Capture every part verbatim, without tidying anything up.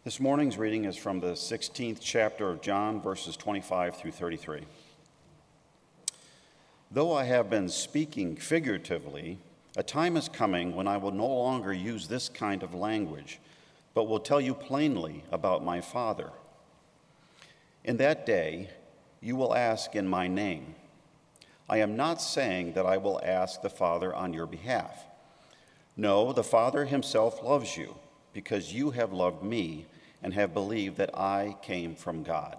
This morning's reading is from the sixteenth chapter of John, verses twenty-five through thirty-three. Though I have been speaking figuratively, a time is coming when I will no longer use this kind of language, but will tell you plainly about my Father. In that day, you will ask in my name. I am not saying that I will ask the Father on your behalf. No, the Father himself loves you, because you have loved me and have believed that I came from God.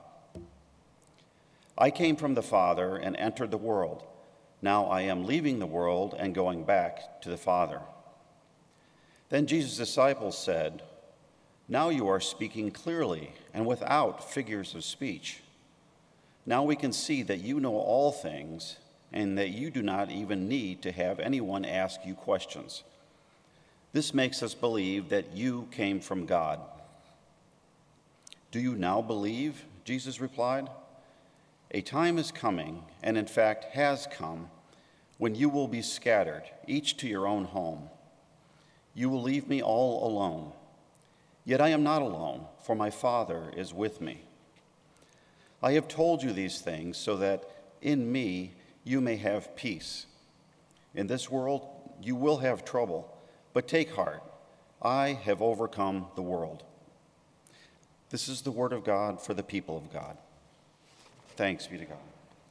I came from the Father and entered the world. Now I am leaving the world and going back to the Father. Then Jesus' disciples said, "Now you are speaking clearly and without figures of speech. Now we can see that you know all things and that you do not even need to have anyone ask you questions. This makes us believe that you came from God." "Do you now believe?" Jesus replied. "A time is coming, and in fact has come, when you will be scattered, each to your own home. You will leave me all alone. Yet I am not alone, for my Father is with me. I have told you these things so that in me you may have peace. In this world you will have trouble, but take heart. I have overcome the world." This is the word of God for the people of God. Thanks be to God.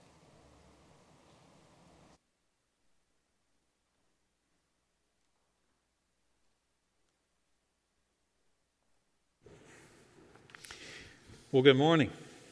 Well, good morning.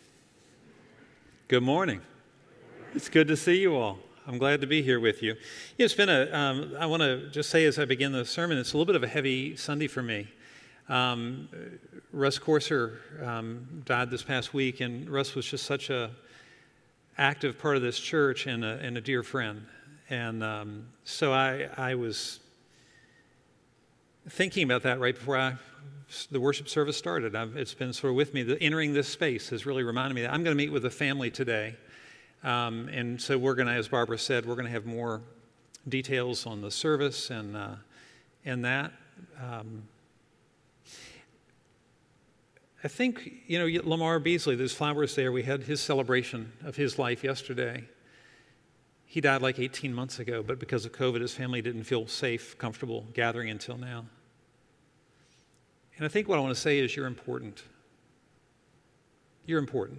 Good morning. It's good to see you all. I'm glad to be here with you. Yeah, it's been a, um, I want to just say as I begin the sermon, it's a little bit of a heavy Sunday for me. Um, Russ Corser um, died this past week, and Russ was just such a active part of this church and a, and a dear friend. And um, so I, I was thinking about that right before I, the worship service started. I've, it's been sort of with me. The, entering this space has really reminded me that I'm going to meet with a family today. Um, and so we're going to, as Barbara said, we're going to have more details on the service and, uh, and that. Um, I think, you know, Lamar Beasley, there's flowers there. We had his celebration of his life yesterday. He died like eighteen months ago, but because of COVID, his family didn't feel safe, comfortable gathering until now. And I think what I want to say is you're important. You're important.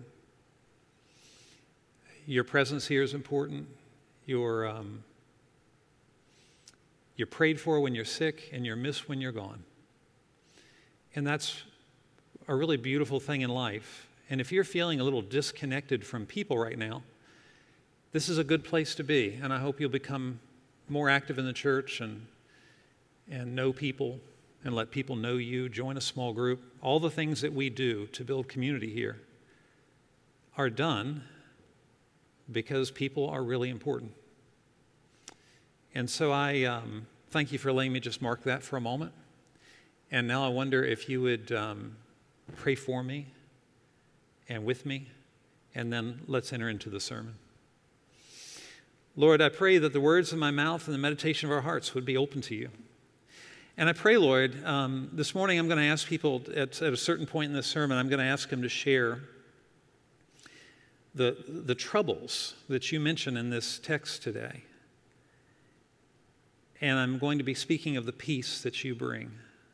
Your presence here is important. You're, um, you're prayed for when you're sick, and you're missed when you're gone. And that's a really beautiful thing in life. And if you're feeling a little disconnected from people right now, this is a good place to be. And I hope you'll become more active in the church and, and know people and let people know you, join a small group. All the things that we do to build community here are done because people are really important. And so I um, thank you for letting me just mark that for a moment. And now I wonder if you would um, pray for me and with me, and then let's enter into the sermon. Lord, I pray that the words of my mouth and the meditation of our hearts would be open to you. And I pray, Lord, um, this morning I'm going to ask people at, at a certain point in this sermon, I'm going to ask them to share the, the troubles that you mention in this text today. And I'm going to be speaking of the peace that you bring.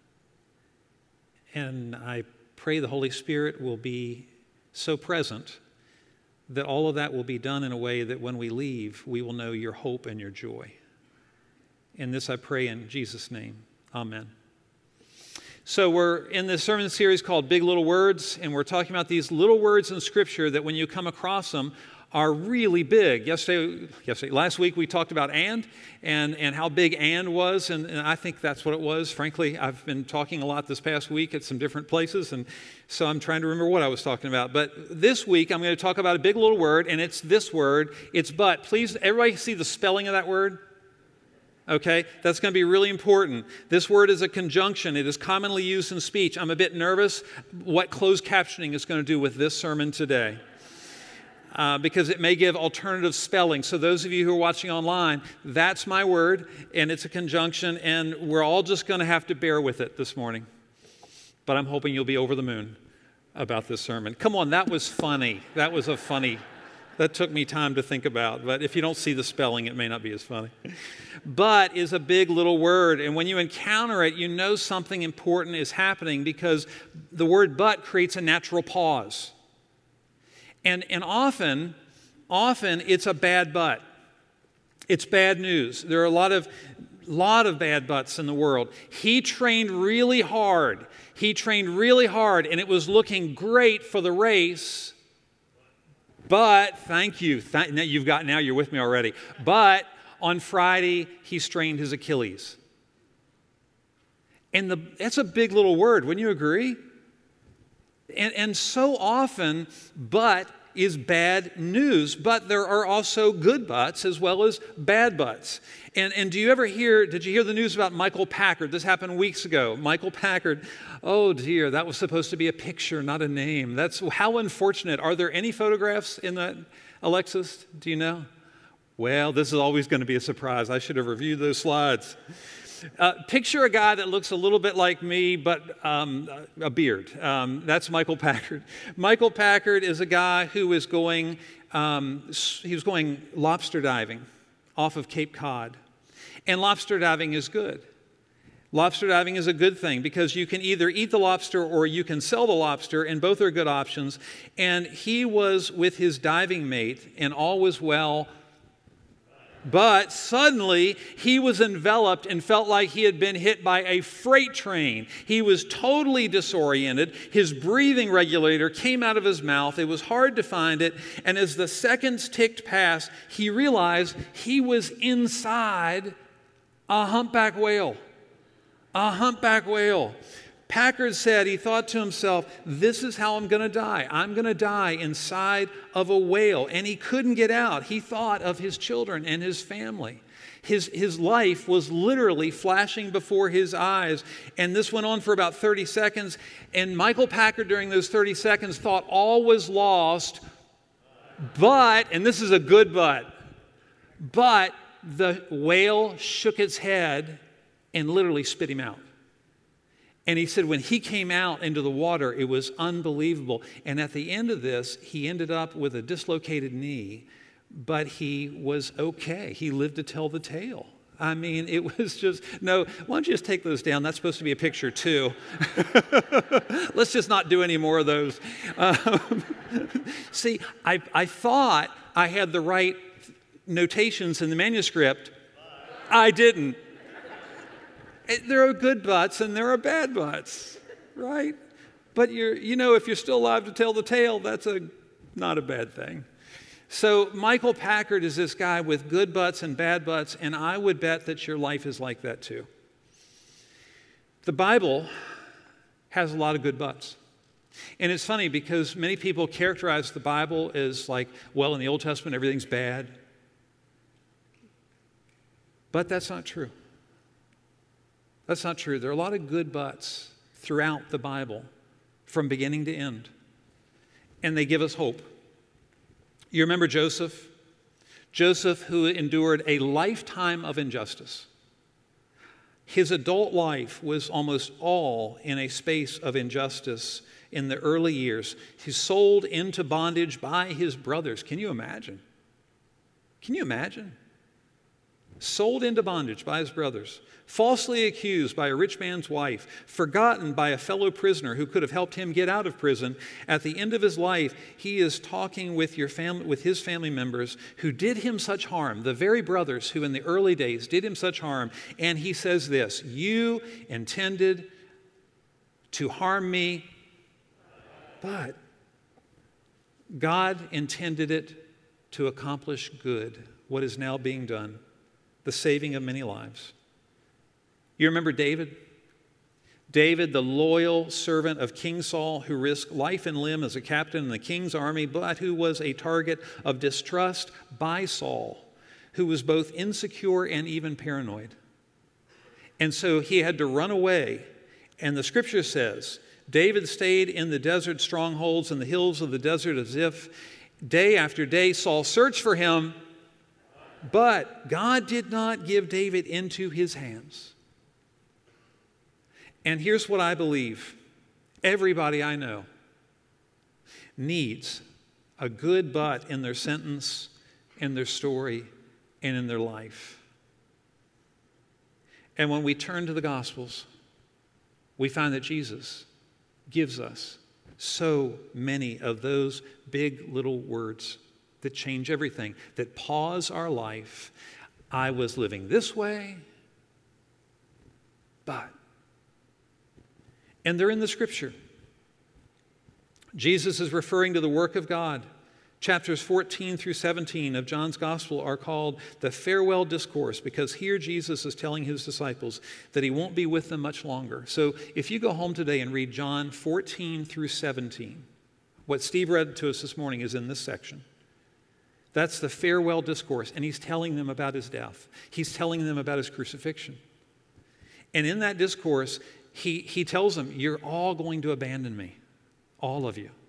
And I pray the Holy Spirit will be so present that all of that will be done in a way that when we leave, we will know your hope and your joy. And this I pray in Jesus' name. Amen. So we're in this sermon series called Big Little Words, and we're talking about these little words in Scripture that when you come across them are really big. Yesterday, yesterday last week we talked about and, and, and how big and was, and, and I think that's what it was. Frankly, I've been talking a lot this past week at some different places, and so I'm trying to remember what I was talking about. But this week I'm going to talk about a big little word, and it's this word. It's but. Please, everybody see the spelling of that word? Okay, that's going to be really important. This word is a conjunction. It is commonly used in speech. I'm a bit nervous what closed captioning is going to do with this sermon today. Uh, because it may give alternative spelling. So those of you who are watching online, that's my word, and it's a conjunction, and we're all just going to have to bear with it this morning. but I'm hoping you'll be over the moon about this sermon. Come on, that was funny. That was a funny, that took me time to think about. But if you don't see the spelling, it may not be as funny. But is a big little word. And when you encounter it, you know something important is happening because the word but creates a natural pause. And, and often, often it's a bad but. It's bad news. There are a lot of, lot of bad buts in the world. He trained really hard. He trained really hard, and it was looking great for the race. But, thank you. Th- now you've got, now you're with me already. But on Friday, he strained his Achilles. And the, that's a big little word, wouldn't you agree? And, and so often, but is bad news. But there are also good buts as well as bad buts. And, and do you ever hear, did you hear the news about Michael Packard? This happened weeks ago. Michael Packard, oh dear, that was supposed to be a picture, not a name. That's how unfortunate. Are there any photographs in that, Alexis? Do you know? Well, this is always going to be a surprise. I should have reviewed those slides. Uh, picture a guy that looks a little bit like me, but um, a beard. Um, that's Michael Packard. Michael Packard is a guy who is going, um, he was going lobster diving off of Cape Cod. And lobster diving is good. Lobster diving is a good thing because you can either eat the lobster or you can sell the lobster, and both are good options. And he was with his diving mate, and all was well. But suddenly, he was enveloped and felt like he had been hit by a freight train. He was totally disoriented. His breathing regulator came out of his mouth. It was hard to find it. And as the seconds ticked past, he realized he was inside a humpback whale. A humpback whale. Packard said he thought to himself, this is how I'm going to die. I'm going to die inside of a whale. And he couldn't get out. He thought of his children and his family. His, his life was literally flashing before his eyes. And this went on for about thirty seconds. And Michael Packard, during those thirty seconds, thought all was lost. But, and this is a good but, but the whale shook its head and literally spit him out. And he said when he came out into the water, it was unbelievable. And at the end of this, he ended up with a dislocated knee, but he was okay. He lived to tell the tale. I mean, it was just, no, why don't you just take those down? That's supposed to be a picture too. Let's just not do any more of those. Um, see, I, I thought I had the right notations in the manuscript. I didn't. There are good buts and there are bad buts, right? But you're, you know, if you're still alive to tell the tale, that's a not a bad thing. So Michael Packard is this guy with good buts and bad buts, and I would bet that your life is like that too. The Bible has a lot of good buts. And it's funny because many people characterize the Bible as like, well, in the Old Testament, everything's bad. But that's not true. That's not true. There are a lot of good buts throughout the Bible from beginning to end. And they give us hope. You remember Joseph? Joseph, who endured a lifetime of injustice. His adult life was almost all in a space of injustice in the early years. He's sold into bondage by his brothers. Can you imagine? Can you imagine? Sold into bondage by his brothers, falsely accused by a rich man's wife, forgotten by a fellow prisoner who could have helped him get out of prison. At the end of his life, he is talking with, your family, with his family members who did him such harm, the very brothers who in the early days did him such harm, and he says this, "You intended to harm me, but God intended it to accomplish good, what is now being done, the saving of many lives." You remember David? David, the loyal servant of King Saul, who risked life and limb as a captain in the king's army, but who was a target of distrust by Saul, who was both insecure and even paranoid. And so he had to run away. And the scripture says, David stayed in the desert strongholds in the hills of the desert of Ziph. Day after day, Saul searched for him, but God did not give David into his hands. And here's what I believe. Everybody I know needs a good but in their sentence, in their story, and in their life. And when we turn to the Gospels, we find that Jesus gives us so many of those big little words that change everything, that pause our life. I was living this way, but. And they're in the Scripture. Jesus is referring to the work of God. Chapters fourteen through seventeen of John's Gospel are called the farewell discourse, because here Jesus is telling his disciples that he won't be with them much longer. So if you go home today and read John fourteen through seventeen, what Steve read to us this morning is in this section. That's the farewell discourse, and he's telling them about his death. He's telling them about his crucifixion. And in that discourse, he, he tells them, you're all going to abandon me, all of you.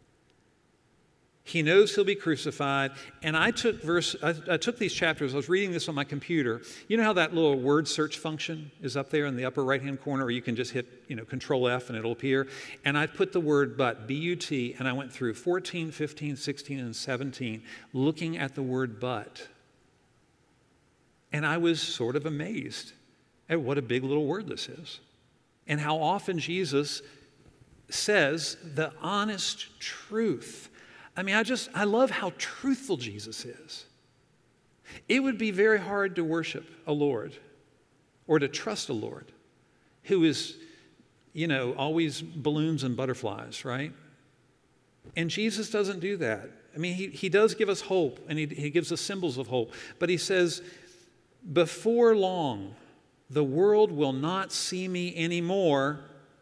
He knows he'll be crucified. And I took verse. I, I took these chapters. I was reading this on my computer. You know how that little word search function is up there in the upper right-hand corner, where you can just hit, you know, Control F and it'll appear. And I put the word but, B U T, and I went through fourteen, fifteen, sixteen, and seventeen, looking at the word but. And I was sort of amazed at what a big little word this is, and how often Jesus says the honest truth. I mean, I just, I love how truthful Jesus is. It would be very hard to worship a Lord or to trust a Lord who is, you know, always balloons and butterflies, right? And Jesus doesn't do that. I mean, he, he does give us hope, and he, he gives us symbols of hope. But he says, before long, the world will not see me anymore.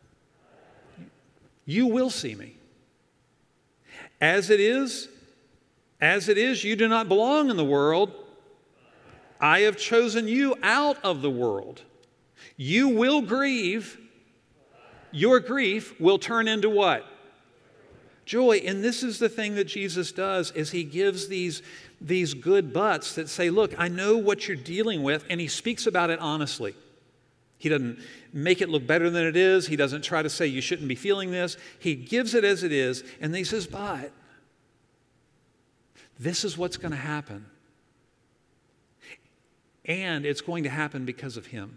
You will see me. As it is, as it is, you do not belong in the world. I have chosen you out of the world. You will grieve. Your grief will turn into what? Joy. And this is the thing that Jesus does, is he gives these, these good buts that say, look, I know what you're dealing with, and he speaks about it honestly. He doesn't make it look better than it is. He doesn't try to say you shouldn't be feeling this. He gives it as it is, and then he says, but this is what's going to happen. And it's going to happen because of him.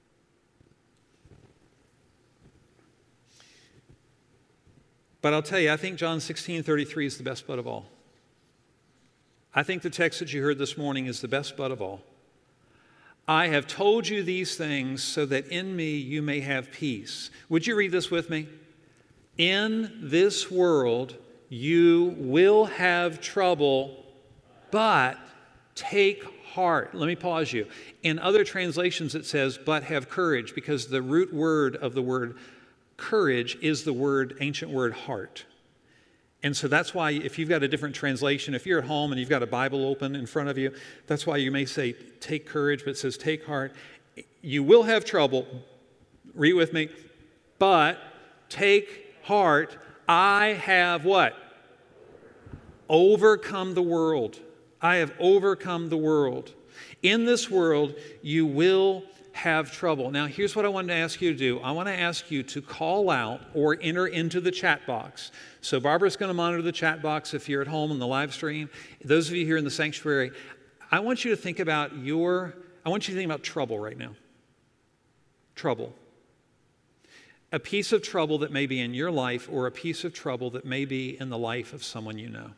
But I'll tell you, I think John sixteen thirty-three is the best but of all. I think the text that you heard this morning is the best but of all. I have told you these things so that in me you may have peace. Would you read this with me? In this world you will have trouble, but take heart. Let me pause you. In other translations it says, but have courage, because the root word of the word courage is the word, ancient word, heart. And so that's why if you've got a different translation, if you're at home and you've got a Bible open in front of you, that's why you may say take courage, but it says take heart. You will have trouble. Read with me. But take heart. I have what? Overcome the world. I have overcome the world. In this world, you will have trouble. Now, here's what I wanted to ask you to do. I want to ask you to call out or enter into the chat box. So Barbara's going to monitor the chat box if you're at home on the live stream. Those of you here in the sanctuary, I want you to think about your, I want you to think about trouble right now. Trouble. A piece of trouble that may be in your life, or a piece of trouble that may be in the life of someone you know.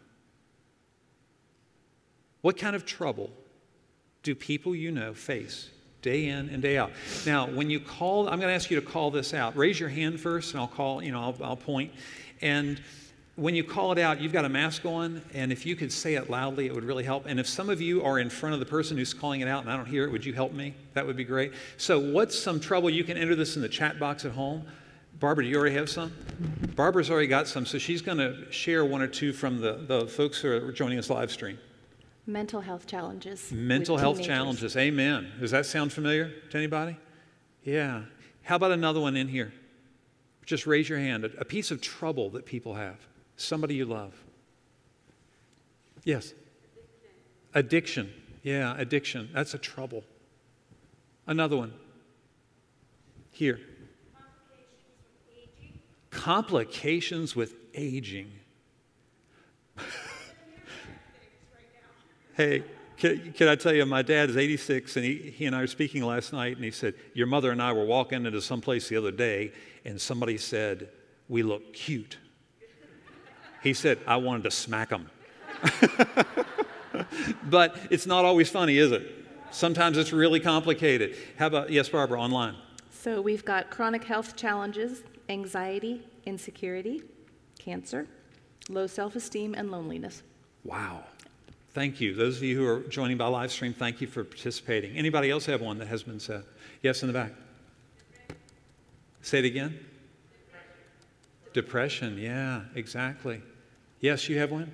What kind of trouble do people you know face day in and day out? Now, when you call, I'm going to ask you to call this out. Raise your hand first, and I'll call, you know, I'll, I'll point. And when you call it out, you've got a mask on, and if you could say it loudly, it would really help. And if some of you are in front of the person who's calling it out and I don't hear it, would you help me? That would be great. So what's some trouble? You can enter this in the chat box at home. Barbara, do you already have some? Barbara's already got some, so she's going to share one or two from the, the folks who are joining us live stream. Mental health challenges. Mental health teenagers. challenges. Amen. Does that sound familiar to anybody? Yeah. How about another one in here? Just raise your hand. A, a piece of trouble that people have. Somebody you love. Yes. Addiction. Addiction. Yeah, addiction. That's a trouble. Another one. Here. Complications with aging. Hey, can, can I tell you, my dad is eighty-six, and he, he and I were speaking last night, and he said, your mother and I were walking into some place the other day, and somebody said, we look cute. He said, I wanted to smack them. But it's not always funny, is it? Sometimes it's really complicated. How about, yes, Barbara, online? So we've got chronic health challenges, anxiety, insecurity, cancer, low self-esteem, and loneliness. Wow. Thank you. Those of you who are joining by live stream, thank you for participating. Anybody else have one that has been said? Yes, in the back. Say it again. Depression. Depression. Yeah, exactly. Yes, you have one?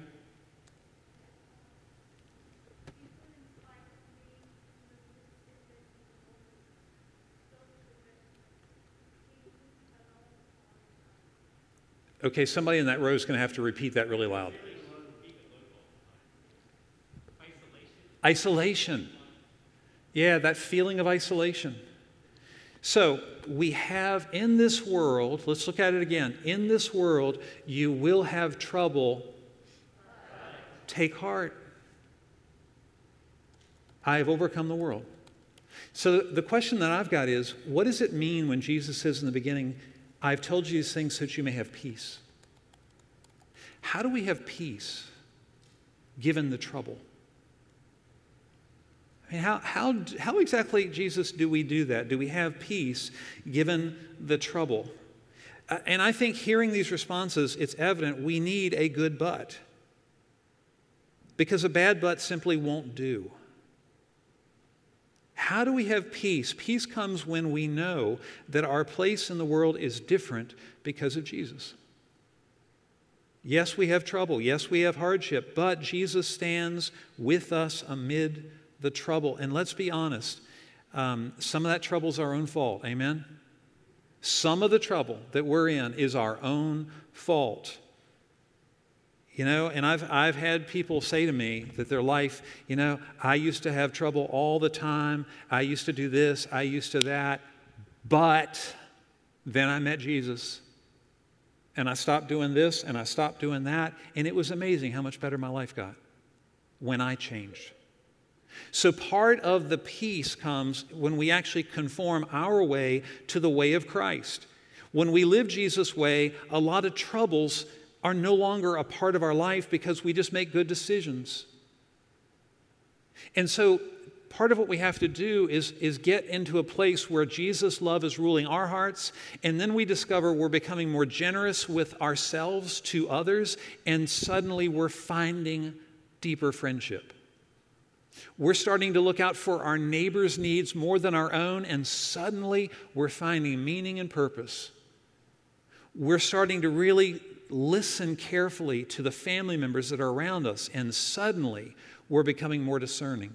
Okay, somebody in that row is going to have to repeat that really loud. Isolation. Yeah, that feeling of isolation. So we have in this world, let's look at it again. In this world, you will have trouble. Take heart. I have overcome the world. So the question that I've got is, what does it mean when Jesus says in the beginning, I've told you these things so that you may have peace? How do we have peace given the trouble? I mean, how, how, how exactly, Jesus, do we do that? Do we have peace given the trouble? Uh, and I think hearing these responses, it's evident we need a good but. Because a bad but simply won't do. How do we have peace? Peace comes when we know that our place in the world is different because of Jesus. Yes, we have trouble. Yes, we have hardship. But Jesus stands with us amid the trouble. And let's be honest, um, some of that trouble is our own fault. Amen? Some of the trouble that we're in is our own fault. You know, and I've, I've had people say to me that their life, you know, I used to have trouble all the time. I used to do this. I used to that. But then I met Jesus. And I stopped doing this and I stopped doing that. And it was amazing how much better my life got when I changed. So part of the peace comes when we actually conform our way to the way of Christ. When we live Jesus' way, a lot of troubles are no longer a part of our life because we just make good decisions. And so part of what we have to do is, is get into a place where Jesus' love is ruling our hearts, and then we discover we're becoming more generous with ourselves to others, and suddenly we're finding deeper friendship. We're starting to look out for our neighbor's needs more than our own, and suddenly we're finding meaning and purpose. We're starting to really listen carefully to the family members that are around us, and suddenly we're becoming more discerning.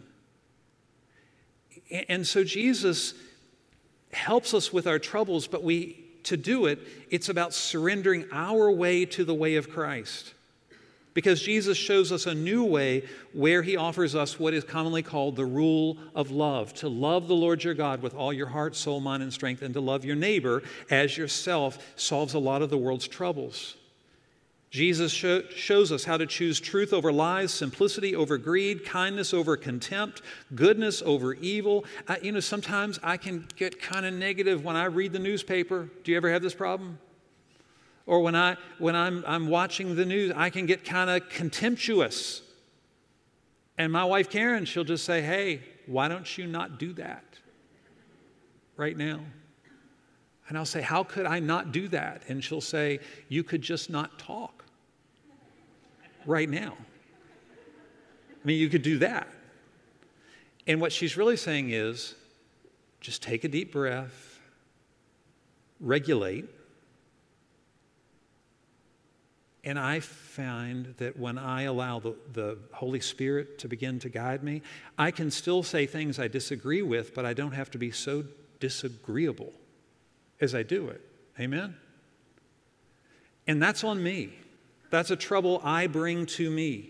And so Jesus helps us with our troubles, but we, to do it, it's about surrendering our way to the way of Christ. Because Jesus shows us a new way where he offers us what is commonly called the rule of love. To love the Lord your God with all your heart, soul, mind, and strength, and to love your neighbor as yourself solves a lot of the world's troubles. Jesus show, shows us how to choose truth over lies, simplicity over greed, kindness over contempt, goodness over evil. I, you know, sometimes I can get kind of negative when I read the newspaper. Do you ever have this problem? Or when, I, when I'm, I'm watching the news, I can get kind of contemptuous. And my wife, Karen, she'll just say, hey, why don't you not do that right now? And I'll say, how could I not do that? And she'll say, you could just not talk right now. I mean, you could do that. And what she's really saying is, just take a deep breath, regulate. And I find that when I allow the, the Holy Spirit to begin to guide me, I can still say things I disagree with, but I don't have to be so disagreeable as I do it. Amen? And that's on me. That's a trouble I bring to me.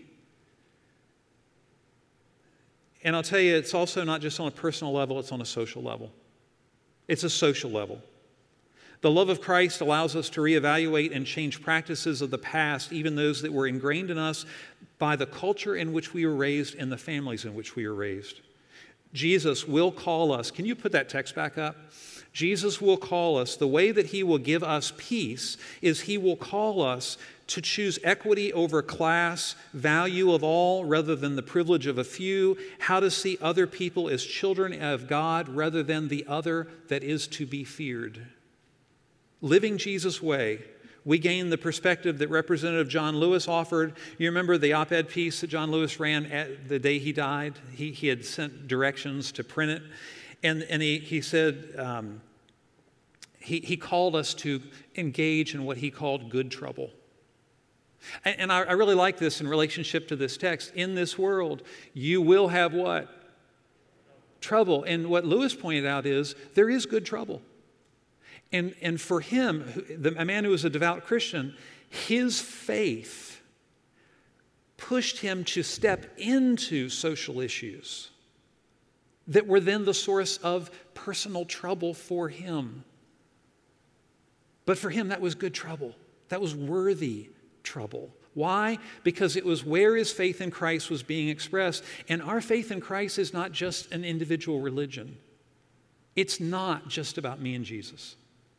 And I'll tell you, it's also not just on a personal level, it's on a social level. It's a social level. The love of Christ allows us to reevaluate and change practices of the past, even those that were ingrained in us by the culture in which we were raised and the families in which we were raised. Jesus will call us. Can you put that text back up? Jesus will call us. The way that he will give us peace is he will call us to choose equity over class, value of all rather than the privilege of a few, how to see other people as children of God rather than the other that is to be feared. Living Jesus' way, we gain the perspective that Representative John Lewis offered. You remember the op-ed piece that John Lewis ran at the day he died? He, he had sent directions to print it. And, and he, he said, um, he, he called us to engage in what he called good trouble. And, and I, I really like this in relationship to this text. In this world, you will have what? Trouble. And what Lewis pointed out is there is good trouble. And, and for him, the, a man who was a devout Christian, his faith pushed him to step into social issues that were then the source of personal trouble for him. But for him, that was good trouble. That was worthy trouble. Why? Because it was where his faith in Christ was being expressed. And our faith in Christ is not just an individual religion. It's not just about me and Jesus.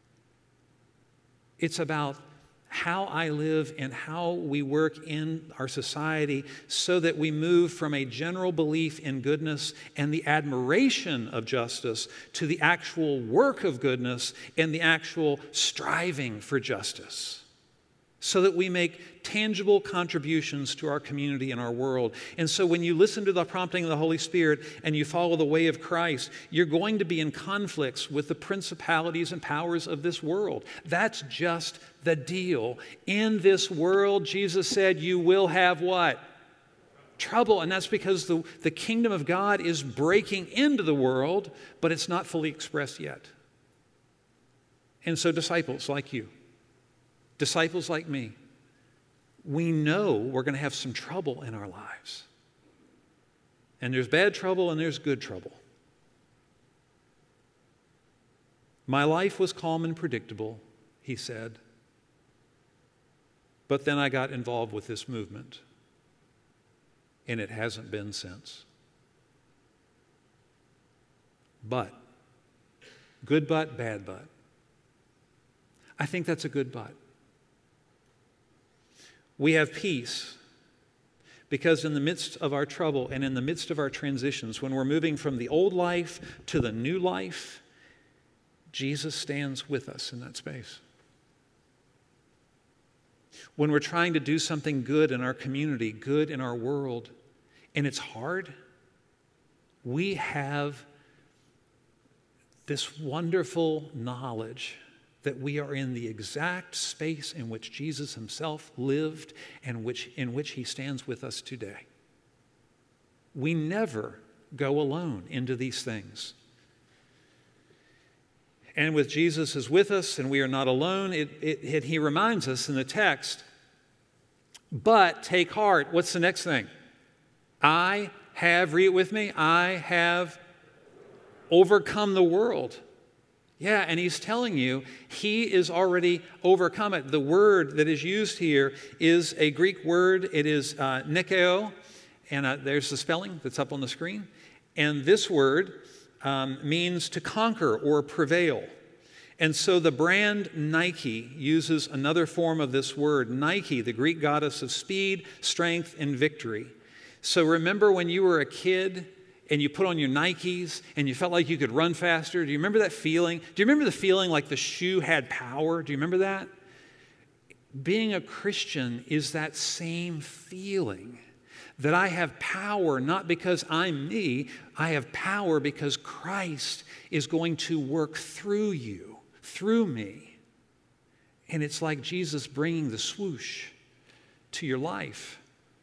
It's about how I live and how we work in our society so that we move from a general belief in goodness and the admiration of justice to the actual work of goodness and the actual striving for justice, so that we make tangible contributions to our community and our world. And so when you listen to the prompting of the Holy Spirit and you follow the way of Christ, you're going to be in conflicts with the principalities and powers of this world. That's just the deal. In this world, Jesus said, you will have what? Trouble. And that's because the, the kingdom of God is breaking into the world, but it's not fully expressed yet. And so disciples like you, disciples like me, we know we're going to have some trouble in our lives. And there's bad trouble and there's good trouble. My life was calm and predictable, he said. But then I got involved with this movement, and it hasn't been since. But, good but, bad but. I think that's a good but. We have peace because in the midst of our trouble and in the midst of our transitions, when we're moving from the old life to the new life, Jesus stands with us in that space. When we're trying to do something good in our community, good in our world, and it's hard, we have this wonderful knowledge that we are in the exact space in which Jesus himself lived and which, in which he stands with us today. We never go alone into these things. And with Jesus is with us and we are not alone, it, it, it, he reminds us in the text, but take heart. What's the next thing? I have, read it with me, I have overcome the world. Yeah, and he's telling you he is already overcome it. The word that is used here is a Greek word. It is uh, nikeo, and uh, there's the spelling that's up on the screen. And this word um, means to conquer or prevail. And so the brand Nike uses another form of this word. Nike, the Greek goddess of speed, strength, and victory. So remember when you were a kid and you put on your Nikes and you felt like you could run faster? Do you remember that feeling? Do you remember the feeling like the shoe had power? Do you remember that? Being a Christian is that same feeling, that I have power not because I'm me, I have power because Christ is going to work through you, through me. And it's like Jesus bringing the swoosh to your life.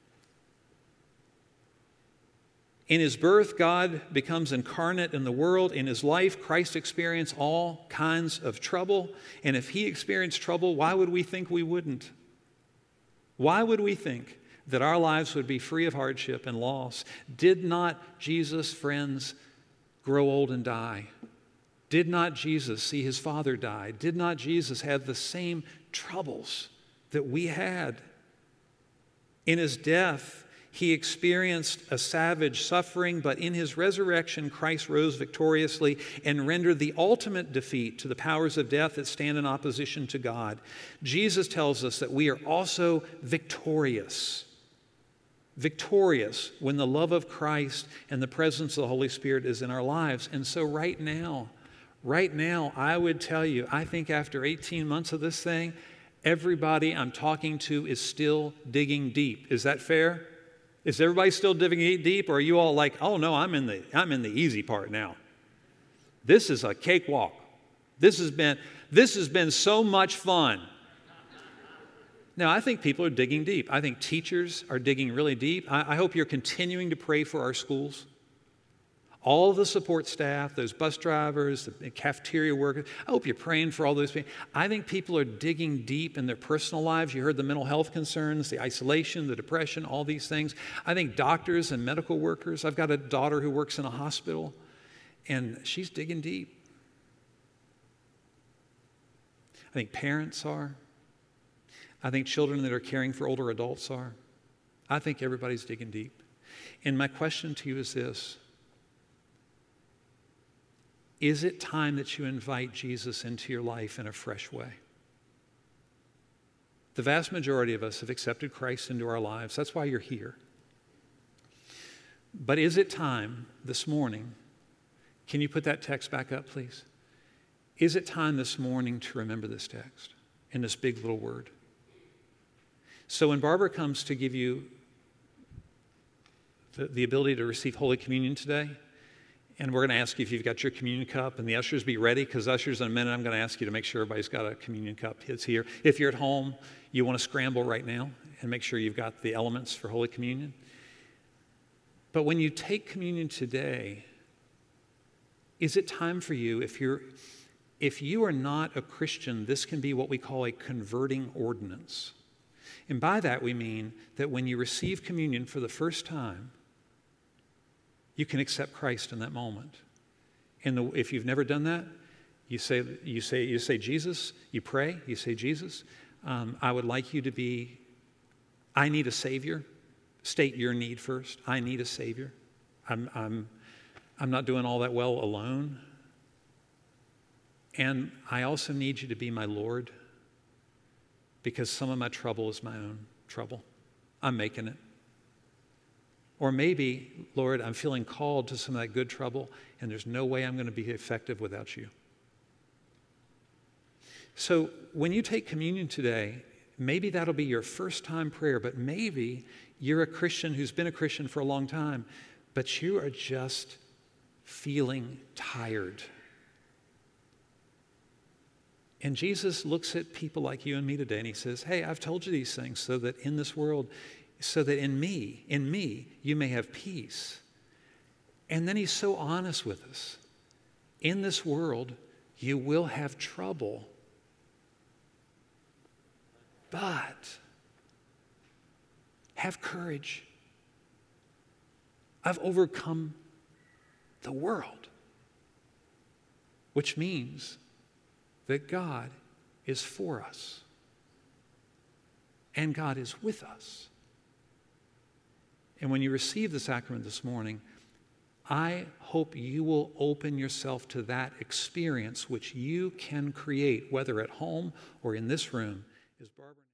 In his birth, God becomes incarnate in the world. In his life, Christ experienced all kinds of trouble. And if he experienced trouble, why would we think we wouldn't? Why would we think that our lives would be free of hardship and loss? Did not Jesus, friends, grow old and die? Did not Jesus see his Father die? Did not Jesus have the same troubles that we had? In his death, he experienced a savage suffering, but in his resurrection, Christ rose victoriously and rendered the ultimate defeat to the powers of death that stand in opposition to God. Jesus tells us that we are also victorious. Victorious when the love of Christ and the presence of the Holy Spirit is in our lives. And so right now, right now, I would tell you, I think after eighteen months of this thing, everybody I'm talking to is still digging deep. Is that fair? Is everybody still digging deep, or are you all like, oh no, I'm in the I'm in the easy part now? This is a cakewalk. This has been this has been so much fun. Now, I think people are digging deep. I think teachers are digging really deep. I, I hope you're continuing to pray for our schools. All of the support staff, those bus drivers, the cafeteria workers, I hope you're praying for all those people. I think people are digging deep in their personal lives. You heard the mental health concerns, the isolation, the depression, all these things. I think doctors and medical workers, I've got a daughter who works in a hospital, and she's digging deep. I think parents are. I think children that are caring for older adults are. I think everybody's digging deep. And my question to you is this. Is it time that you invite Jesus into your life in a fresh way? The vast majority of us have accepted Christ into our lives. That's why you're here. But is it time this morning? Can you put that text back up, please? Is it time this morning to remember this text in this big little word? So when Barbara comes to give you the, the ability to receive Holy Communion today, and we're going to ask you if you've got your communion cup, and the ushers be ready, because ushers in a minute I'm going to ask you to make sure everybody's got a communion cup. It's here. If you're at home, you want to scramble right now and make sure you've got the elements for Holy Communion. But when you take communion today, is it time for you, if you're if you are not a Christian, this can be what we call a converting ordinance. And by that we mean that when you receive communion for the first time, you can accept Christ in that moment. And the, if you've never done that, you say, you say, you say, Jesus, you pray, you say, Jesus, um, I would like you to be, I need a Savior. State your need first. I need a Savior. I'm, I'm, I'm not doing all that well alone. And I also need you to be my Lord, because some of my trouble is my own trouble. I'm making it. Or maybe, Lord, I'm feeling called to some of that good trouble, and there's no way I'm going to be effective without you. So when you take communion today, maybe that'll be your first time prayer, but maybe you're a Christian who's been a Christian for a long time, but you are just feeling tired. And Jesus looks at people like you and me today, and he says, hey, I've told you these things so that in this world, so that in me, in me, you may have peace. And then he's so honest with us. In this world, you will have trouble. But have courage. I've overcome the world, which means that God is for us and God is with us. And when you receive the sacrament this morning, I hope you will open yourself to that experience which you can create, whether at home or in this room. Is Barbara